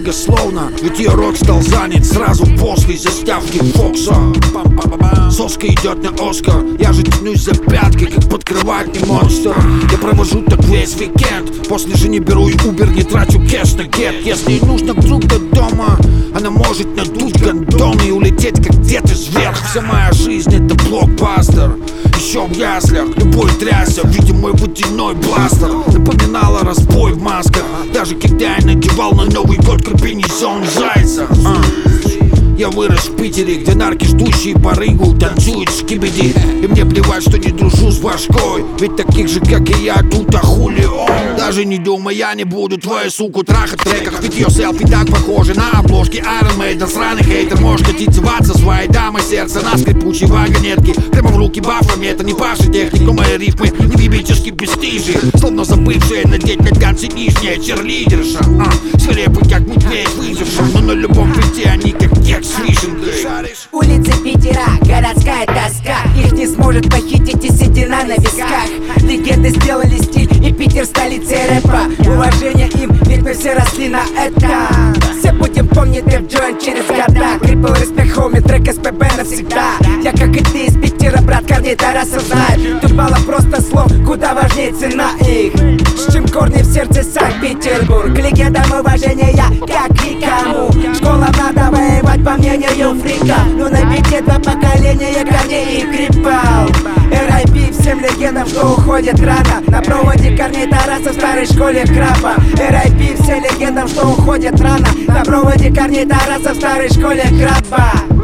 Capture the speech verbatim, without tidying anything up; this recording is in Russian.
немногословно, ведь ее рот стал занят сразу после заставки Фокса. Соска идет на Оскар, я же тянусь за пятки, как подкрывательный монстр. Я провожу так весь уикенд, после же не беру и Uber, не трачу кэш на гет. Если ей нужно вдруг до дома, она может надуть гондон и улететь как где-то вверх. Вся моя жизнь это блокбастер. Еще в яслях любой трясся, видя мой водяной бластер. Напоминала разбой в масках, даже когда я надевал на Новый год комбинезон зайца. а. Я вырос в Питере, где нарки, ждущие барыгу, танцуют в скибиди. И мне плевать, что не дружу с башкой, ведь таких же, как и я, тут а хули он. Даже не думай, я не буду твою суку трахать в треках, ведь ее селфи так похожи на обложки Iron Maiden. Сраный хейтер, можешь мотиваться своей дамой сердца на скрипучей вагонетке. Прямо в руки бафами, это не ваша техника, но мои рифмы не бибически бесстижие, словно забывшие надеть на танцы нижняя черлидерша. а, Свирепый, как медведь выживший, но на любом пути они как текст с вишенкой. Улицы Питера, городская тоска, их не сможет похитить и седина на висках. Легенды сделали стиль, и Питер столицей рэпа. Уважение им, ведь мы все росли на это. Все будем помнить рэп Джоин через года. Крипл, респект, хоми, трек эс пэ бэ навсегда. Я, как и ты, из Питера, брат, корней Тараса знает. Тут мало просто слов, куда важнее цена их. С чем корни в сердце Санкт-Петербург. Легендам уважения, как никому. Школа надо воевать, по мнению фрика. Но на бите два поколения корней и крипал. эр ай пи всем легендам, что уходит рано. На проводе корней Тараса в старой школе краба. эр ай пи всем легендам, что уходит рано. На проводе корней Тараса в старой школе краба.